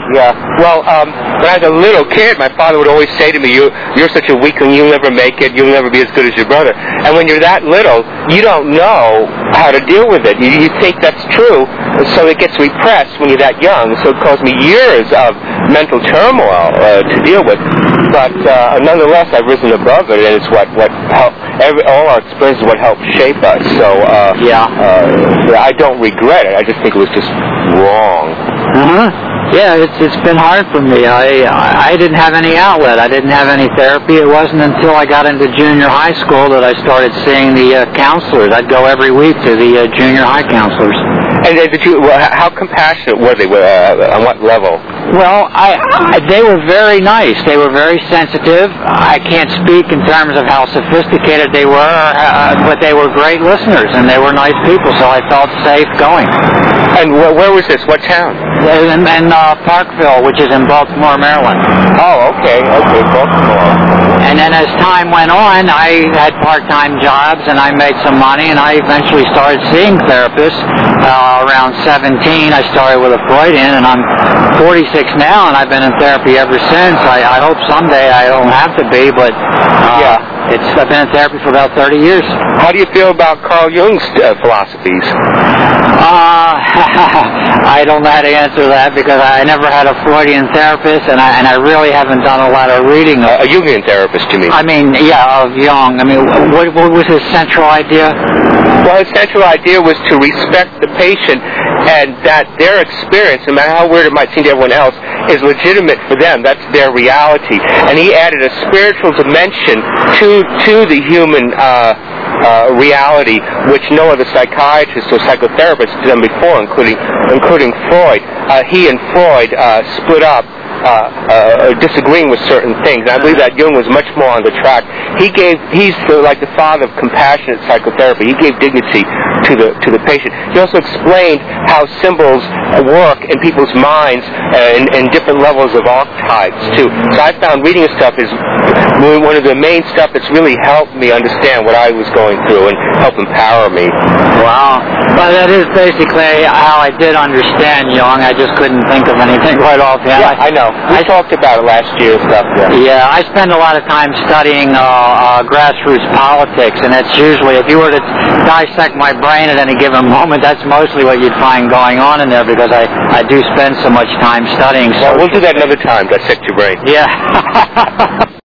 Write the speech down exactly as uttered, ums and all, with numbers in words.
yeah. Well, um, when I was a little kid, my father would always say to me, you, you're such a weakling, you'll never make it, you'll never be as good as your brother. And when you're that little, you don't know how to deal with it. You, you think that's true, so it gets repressed when you're that young. So it caused me years of mental turmoil uh, to deal with. But uh, nonetheless, I've risen above it, and it's what, what helped, every, all our experiences what helped shape us. So uh, yeah. uh, I don't regret it. I just think it was just wrong. Uh-huh. Yeah, it's it's been hard for me. I I didn't have any outlet. I didn't have any therapy. It wasn't until I got into junior high school that I started seeing the uh, counselors. I'd go every week to the uh, junior high counselors. And uh, did you? Well, how compassionate were they? Uh, on what level? Well, I, I they were very nice. They were very sensitive. I can't speak in terms of how sophisticated they were, uh, but they were great listeners, and they were nice people. So I felt safe going. And wh- where was this? What town? In, in uh, Parkville, which is in Baltimore, Maryland. Oh, okay, okay, Baltimore. And then as time went on, I had part-time jobs, and I made some money, and I eventually started seeing therapists. Uh, around seventeen, I started with a Freudian, and I'm forty-six now, and I've been in therapy ever since. I, I hope someday I don't have to be, but uh, yeah. it's, I've been in therapy for about thirty years. How do you feel about Carl Jung's uh, philosophies? Uh, I don't know how to answer that because I never had a Freudian therapist, and I and I really haven't done a lot of reading. Uh, a Jungian therapist, you mean? I mean, yeah, of Jung. I mean, what, what was his central idea? Well, his central idea was to respect the patient, and that their experience, no matter how weird it might seem to everyone else, is legitimate for them. That's their reality. And he added a spiritual dimension to to the human uh, uh, reality, which no other psychiatrist or psychotherapist has done before, including including Freud. Uh, he and Freud uh, split up. Uh, uh, disagreeing with certain things. And I believe that Jung was much more on the track. He gave, he's the, like the father of compassionate psychotherapy. He gave dignity to the to the patient. He also explained how symbols work in people's minds uh, in, in different levels of archetypes too. So I found reading his stuff is one of the main stuff that's really helped me understand what I was going through and help empower me. Wow. Well, that is basically how I did understand Jung. I just couldn't think of anything right offhand. Yeah, I know. We I, talked about it last year and stuff. Yeah. yeah, I spend a lot of time studying uh, uh, grassroots politics, and it's usually, if you were to dissect my brain at any given moment, that's mostly what you'd find going on in there because I, I do spend so much time studying. Well, we'll do that another time, dissect your brain. Yeah.